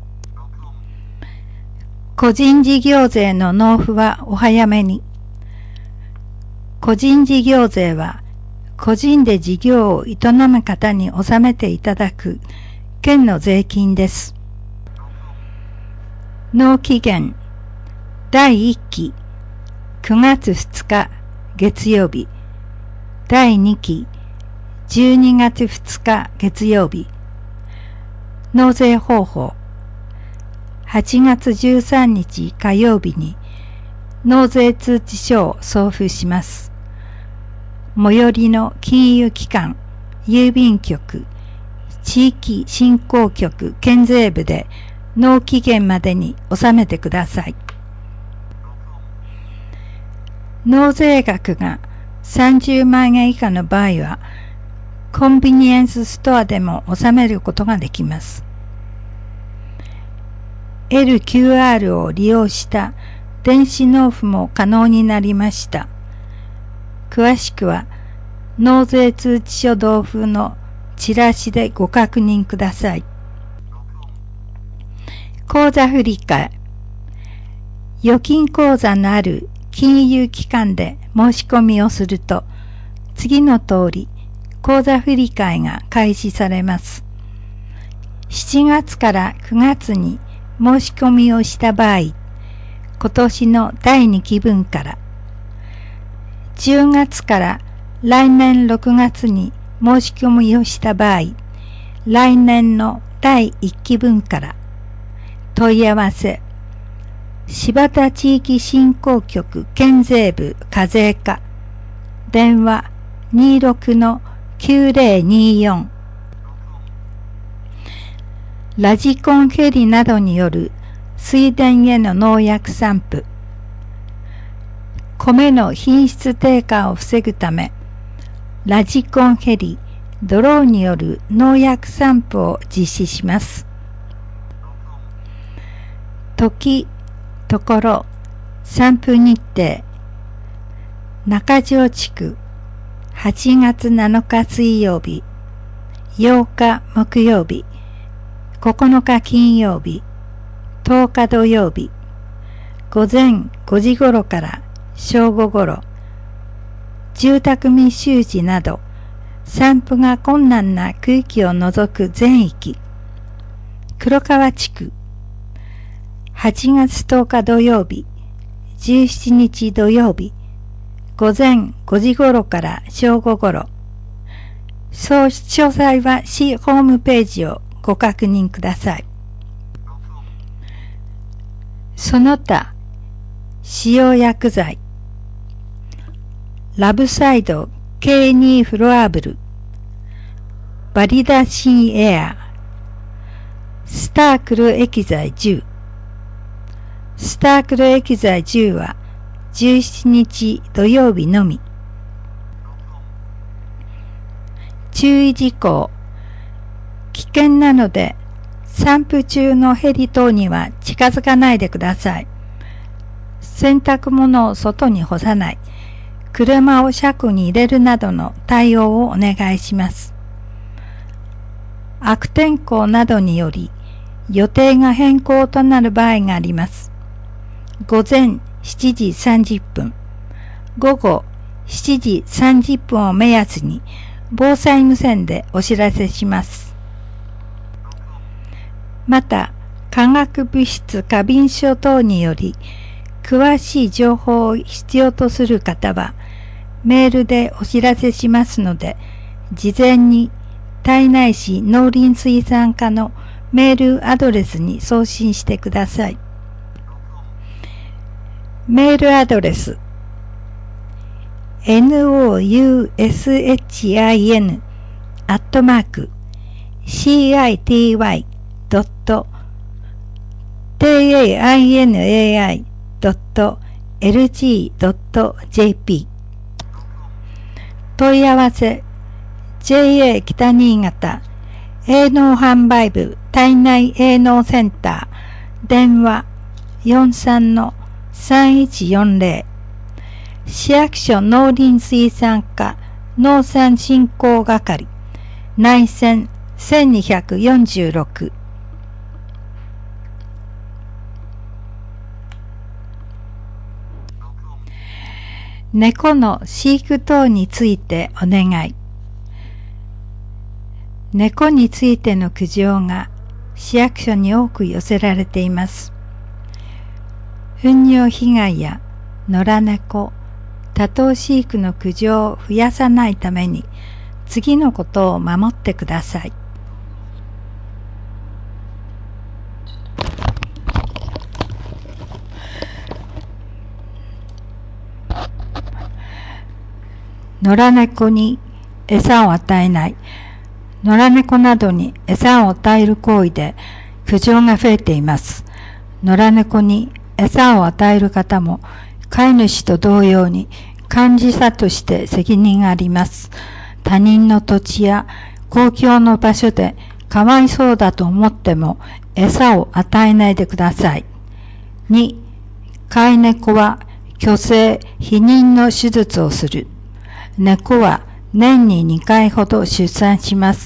[SPEAKER 2] 個人事業税の納付はお早めに。個人事業税は個人で事業を営む方に納めていただく県の税金です。納期限だいいっきくがつふつか月曜日、だいにきじゅうにがつふつか月曜日。納税方法はちがつじゅうさんにち火曜日に納税通知書を送付します。最寄りの金融機関、郵便局、地域振興局、県税部で納期限までに納めてください。納税額がさんじゅうまんえん以下の場合は、コンビニエンスストアでも納めることができます。エルキューアール を利用した電子納付も可能になりました。詳しくは、納税通知書同封のチラシでご確認ください。口座振替。預金口座のある金融機関で申し込みをすると、次の通り、口座振替が開始されます。しちがつからくがつに申し込みをした場合、今年のだいにきぶんから、じゅうがつから来年ろくがつに申し込みをした場合、来年のだいいっきぶんから、問い合わせ、柴田地域振興局県税部課税課、電話 にじゅうろくのきゅうぜろにじゅうよん、ラジコンヘリなどによる水田への農薬散布、米の品質低下を防ぐため、ラジコンヘリ、ドローンによる農薬散布を実施します。時、ところ、散布日程、中条地区、はちがつなのか水曜日、ようか木曜日、ここのか金曜日、とおか土曜日、午前ごじごろから正午ごろ、住宅密集地など散布が困難な区域を除く全域、黒川地区、はちがつとおか土曜日、じゅうしちにち土曜日、午前ごじごろから正午ごろ。詳細は市ホームページをご確認ください。その他、使用薬剤、ラブサイド ケーツー フロアブル、バリダシンエア、スタークル液剤じゅう、スタークル液剤じゅうはじゅうしちにち土曜日のみ。注意事項。危険なので散布中のヘリ等には近づかないでください。洗濯物を外に干さない、車を車庫に入れるなどの対応をお願いします。悪天候などにより予定が変更となる場合があります。午前しちじさんじゅっぷん、午後しちじさんじゅっぷんを目安に防災無線でお知らせします。また、化学物質過敏症等により詳しい情報を必要とする方はメールでお知らせしますので、事前に胎内市農林水産課のメールアドレスに送信してください。メールアドレス ノユーエスエイチアイエヌ アットマーク シーアイティーワイ ドット ティーエーアイエヌエーアイ ドット エルジー ドット ジェーピー 問い合わせ ジェーエー 北新潟営農販売部胎内営農センター電話よんさんのさんいちよんぜろ市役所農林水産課農産振興係内線せんにひゃくよんじゅうろく。 猫の飼育等についてお願い。猫についての苦情が市役所に多く寄せられています。糞尿被害や野良猫、多頭飼育の苦情を増やさないために、次のことを守ってください。野良猫に餌を与えない。野良猫などに餌を与える行為で苦情が増えています。野良猫に餌を与える方も飼い主と同様に管理者として責任があります。他人の土地や公共の場所でかわいそうだと思っても餌を与えないでください。に、飼い猫は去勢、避妊の手術をする。猫は年ににかいほど出産します。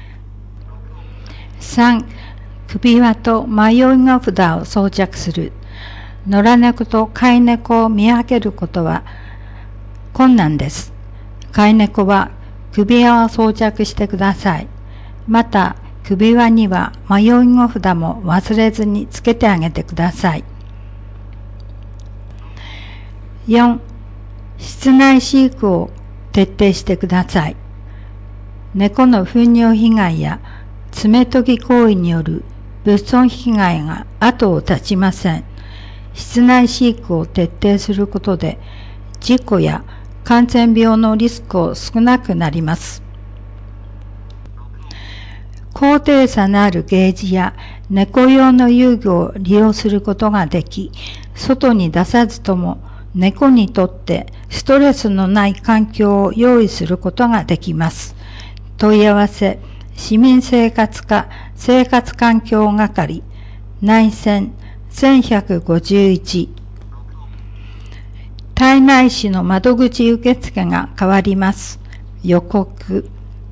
[SPEAKER 2] さん、首輪と迷い子札を装着する。野良猫と飼い猫を見分けることは困難です。飼い猫は首輪を装着してください。また、首輪には迷い子札も忘れずにつけてあげてください。よん、室内飼育を徹底してください。猫の糞尿被害や爪研ぎ行為による物損被害が後を絶ちません。室内飼育を徹底することで事故や感染病のリスクを少なくなります。高低差のあるゲージや猫用の遊具を利用することができ、外に出さずとも猫にとってストレスのない環境を用意することができます。問い合わせ、市民生活課生活環境係、内線せんひゃくごじゅういち。胎内市の窓口受付が変わります。予告。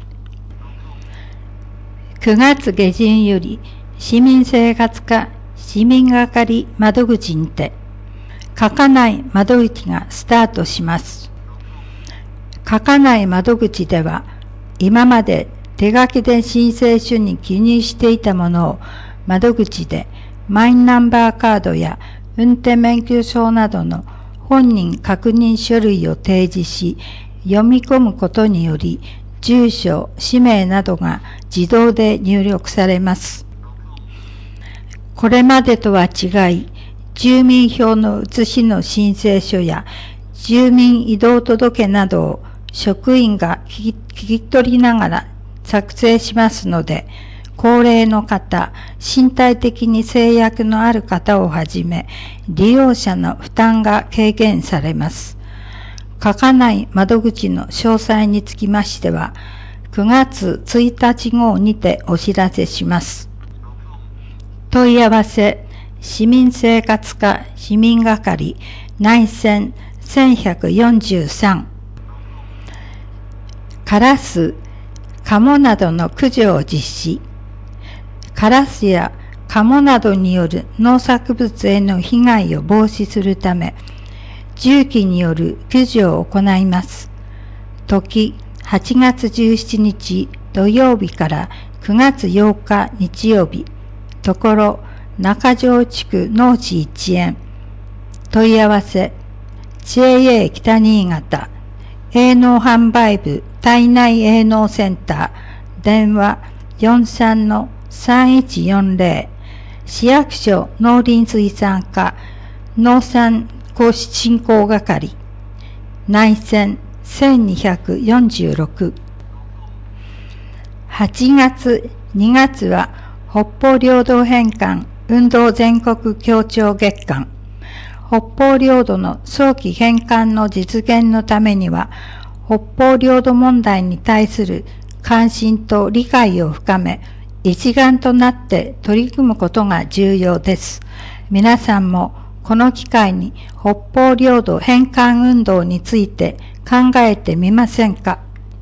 [SPEAKER 2] くがつ下旬より市民生活課市民係窓口にて書かない窓口がスタートします。書かない窓口では、今まで手書きで申請書に記入していたものを窓口でマイナンバーカードや運転免許証などの本人確認書類を提示し、読み込むことにより、住所、氏名などが自動で入力されます。これまでとは違い、住民票の写しの申請書や住民移動届などを職員が聞き、聞き取りながら作成しますので、高齢の方、身体的に制約のある方をはじめ、利用者の負担が軽減されます。書かない窓口の詳細につきましては、くがつついたち号にてお知らせします。問い合わせ、市民生活課市民係内線せんひゃくよんじゅうさん。カラス、カモなどの駆除を実施。カラスやカモなどによる農作物への被害を防止するため、重機による駆除を行います。時、はちがつじゅうしちにち土曜日からくがつようか日曜日。ところ、中条地区農地一円。問い合わせ、ジェーエー 北新潟、営農販売部胎内営農センター、電話 よんさんのさんいちよんぜろ、市役所農林水産課農産振興係、内線せんにひゃくよんじゅうろく。はちがつ、にがつは北方領土返還運動全国協調月間。北方領土の早期返還の実現のためには、北方領土問題に対する関心と理解を深め、一丸となって取り組むことが重要です。皆さんもこの機会に北方領土返還運動について考えてみませんか。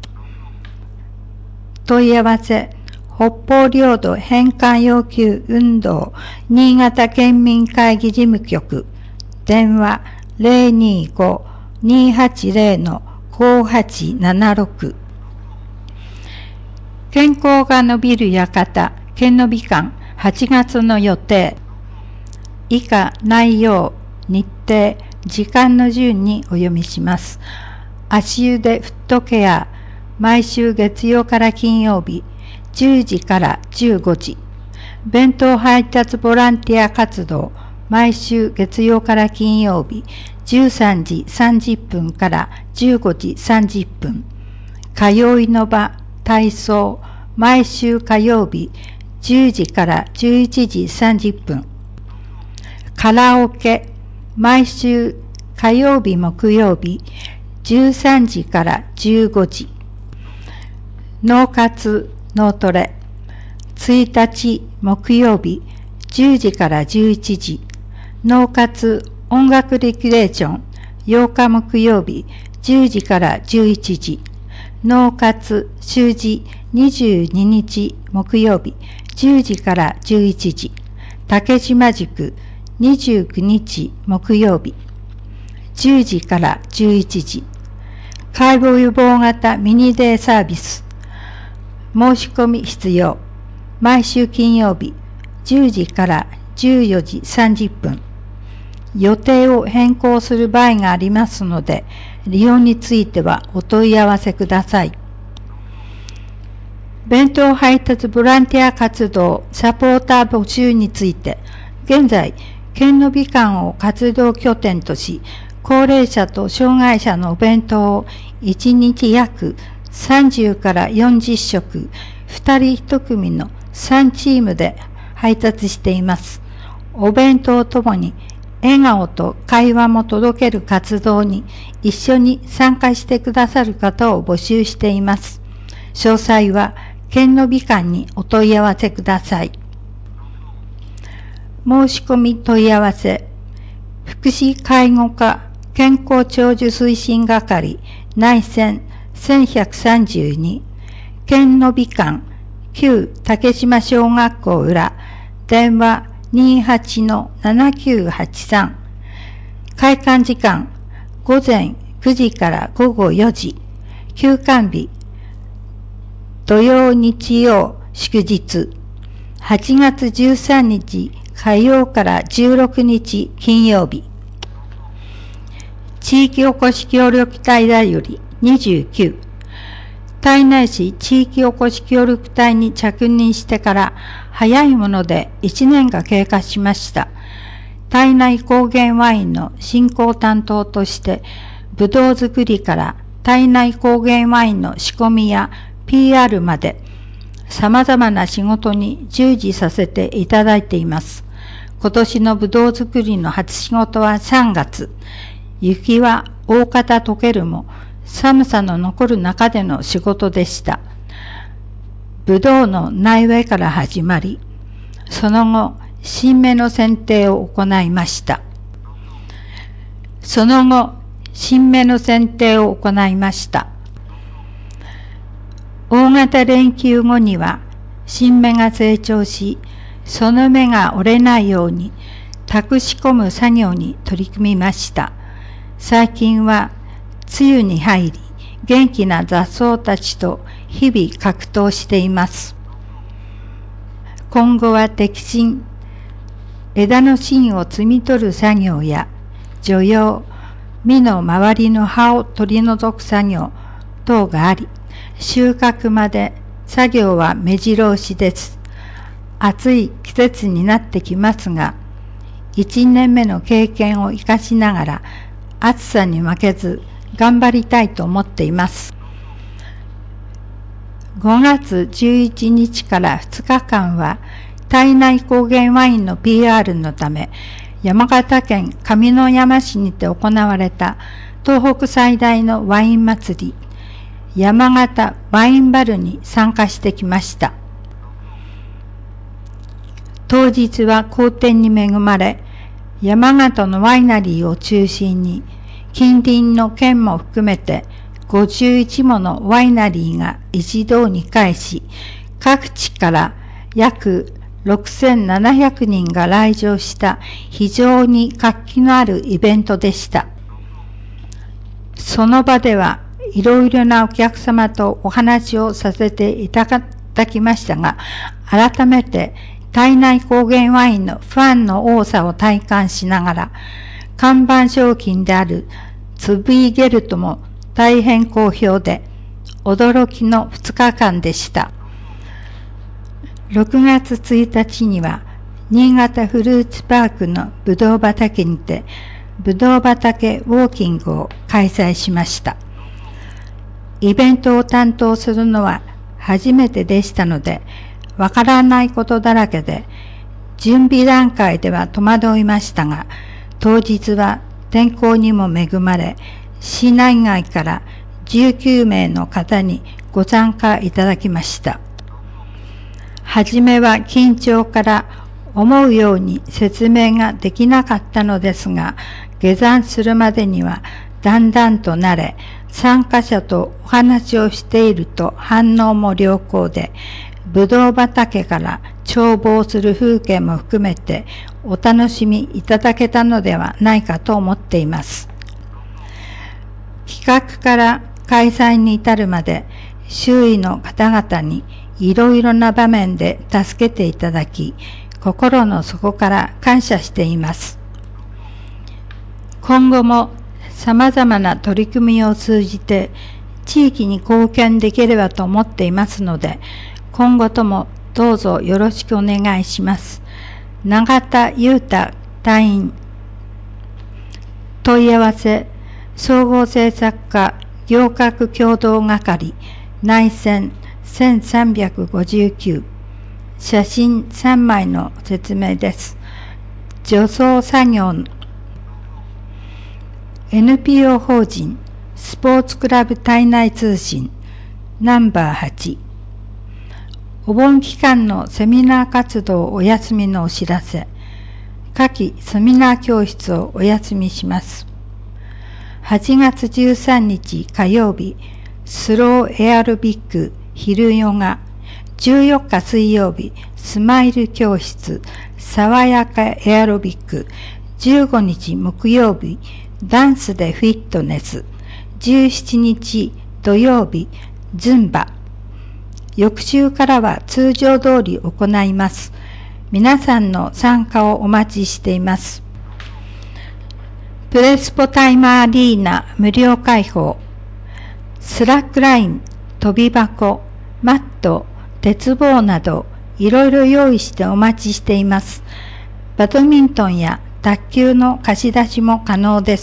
[SPEAKER 2] 問い合わせ、北方領土返還要求運動新潟県民会議事務局、電話 ゼロにーごにーはちゼロ ごはちななろく。健康が伸びる館、健伸び館はちがつの予定。以下内容、日程、時間の順にお読みします。足湯でフットケア、毎週月曜から金曜日、じゅうじからじゅうごじ。弁当配達ボランティア活動、毎週月曜から金曜日、じゅうさんじさんじゅっぷんからじゅうごじさんじゅっぷん。通いの場、体操、毎週火曜日、じゅうじからじゅういちじさんじゅっぷん。カラオケ、毎週火曜日木曜日、じゅうさんじからじゅうごじ。脳活、脳トレ、いちにち木曜日、じゅうじからじゅういちじ。脳活、音楽リクレーション、ようか木曜日、じゅうじからじゅういちじ。脳活、習字、にじゅうににち木曜日、じゅうじからじゅういちじ。竹島塾、にじゅうくにち木曜日、じゅうじからじゅういちじ。解剖予防型ミニデイサービス。申し込み必要。毎週金曜日、じゅうじからじゅうよじさんじゅっぷん。予定を変更する場合がありますので、利用についてはお問い合わせください。弁当配達ボランティア活動サポーター募集について、現在、健伸び館を活動拠点とし、高齢者と障害者のお弁当をいちにち約さんじゅうからよんじゅっしょく、ふたりいち組のさんチームで配達しています。お弁当ともに笑顔と会話も届ける活動に一緒に参加してくださる方を募集しています。詳細は健伸び館にお問い合わせください。申し込み問い合わせ、福祉介護課健康長寿推進係内線せんひゃくさんじゅうに、健伸び館旧竹島小学校裏、電話 にーはちのななきゅうはちさん。開館時間午前くじからごごよじ。休館日土曜日曜祝日。はちがつじゅうさんにち火曜からじゅうろくにち金曜日。地域おこし協力隊だよりにじゅうきゅう。胎内市地域おこし協力隊に着任してから早いものでいちねんが経過しました。胎内高原ワインの進行担当として、ぶどう作りから胎内高原ワインの仕込みや ピーアール まで様々な仕事に従事させていただいています。今年のぶどう作りの初仕事はさんがつ。雪は大方溶けるも、寒さの残る中での仕事でした。ぶどうの苗植えから始まり、その後、新芽の剪定を行いました。その後、新芽の剪定を行いました。大型連休後には、新芽が成長し、その芽が折れないように、託し込む作業に取り組みました。最近は、梅雨に入り、元気な雑草たちと日々格闘しています。今後は摘心、枝の芯を摘み取る作業や、除葉、実の周りの葉を取り除く作業等があり、収穫まで作業は目白押しです。暑い季節になってきますが、いちねんめの経験を生かしながら、暑さに負けず頑張りたいと思っています。ごがつじゅういちにちからふつかかんは、胎内高原ワインの ピーアール のため、山形県上山市にて行われた東北最大のワイン祭り、山形ワインバルに参加してきました。当日は好天に恵まれ、山形のワイナリーを中心に、近隣の県も含めてごじゅういちものワイナリーが一堂に会し、各地から約ろくせんななひゃくにんが来場した非常に活気のあるイベントでした。 その場ではいろいろなお客様とお話をさせていただきましたが、改めて体内高原ワインのファンの多さを体感しながら、看板商品であるツビーゲルトも大変好評で、驚きのふつかかんでした。ろくがつついたちには、新潟フルーツパークのぶどう畑にて、ぶどう畑ウォーキングを開催しました。イベントを担当するのは初めてでしたので、わからないことだらけで、準備段階では戸惑いましたが、当日は天候にも恵まれ、市内外からじゅうきゅうめいの方にご参加いただきました。はじめは緊張から思うように説明ができなかったのですが、下山するまでにはだんだんと慣れ、参加者とお話をしていると反応も良好で、ぶどう畑から眺望する風景も含めてお楽しみいただけたのではないかと思っています。企画から開催に至るまで周囲の方々にいろいろな場面で助けていただき、心の底から感謝しています。今後も様々な取り組みを通じて地域に貢献できればと思っていますので、今後ともどうぞよろしくお願いします。永田裕太隊員。問い合わせ、総合政策課行革協同係内線せんさんびゃくごじゅうきゅう。写真さんまいの説明です。除草作業の エヌピーオー 法人スポーツクラブ体内通信ナンバーはち。お盆期間のセミナー活動お休みのお知らせ。夏季セミナー教室をお休みします。はちがつじゅうさんにち火曜日、スローエアロビック昼ヨガ。じゅうよっか水曜日、スマイル教室、爽やかエアロビック。じゅうごにち木曜日、ダンスでフィットネス。じゅうしちにち土曜日、ズンバ。翌週からは通常通り行います。皆さんの参加をお待ちしています。プレスポタイマーアリーナ無料開放。スラックライン、飛び箱、マット、鉄棒などいろいろ用意してお待ちしています。バドミントンや卓球の貸し出しも可能です。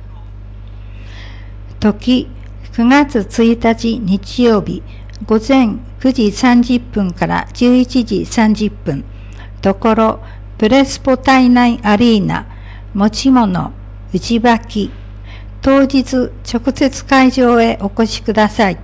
[SPEAKER 2] 時、くがつついたち日曜日、午前くじさんじゅっぷんからじゅういちじさんじゅっぷん。ところ、プレスポ体内アリーナ、持ち物、内履き。当日、直接会場へお越しください。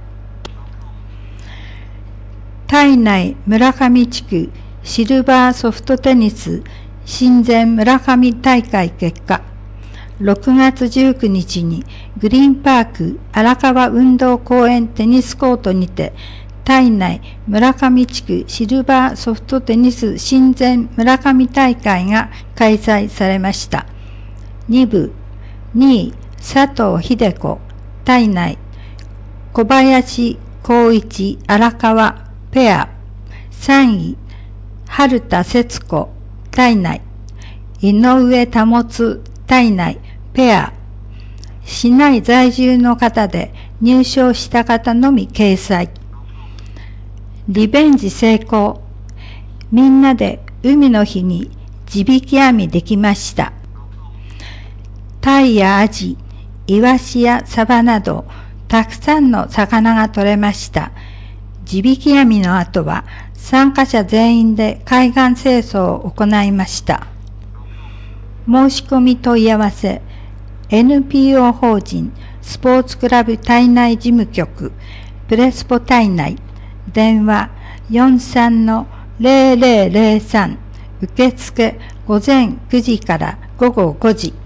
[SPEAKER 2] 体内村上地区シルバーソフトテニス親善村上大会結果、ろくがつじゅうくにちにグリーンパーク荒川運動公園テニスコートにて体内村上地区シルバーソフトテニス親善村上大会が開催されました。にぶにい佐藤秀子体内、小林光一荒川ペア。さんい春田節子体内、井上保体内ペア。市内在住の方で入賞した方のみ掲載。リベンジ成功。みんなで海の日に地引き網できました。タイやアジ、イワシやサバなどたくさんの魚が取れました。地引き網の後は参加者全員で海岸清掃を行いました。申し込み問い合わせ エヌピーオー 法人スポーツクラブ体内事務局プレスポ体内電話 よんさんのゼロゼロゼロさん受付午前くじから午後ごじ。